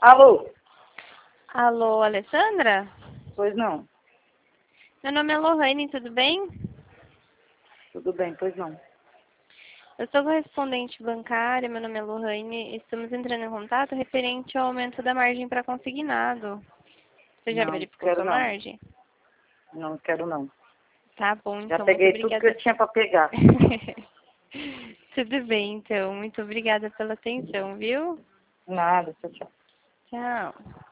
Alô? Alô, Alessandra? Pois não. Meu nome é Lohane, tudo bem? Tudo bem, pois não. Eu sou correspondente bancária, meu nome é Lohane, e estamos entrando em contato referente ao aumento da margem para consignado. Você já Não, verificou quero sua não. margem? Não quero não. Tá bom, Já então, muito peguei tudo que obrigada. eu tinha para pegar. Tudo bem, então, muito obrigada pela atenção, viu? Nada, tchau, tchau. Tchau.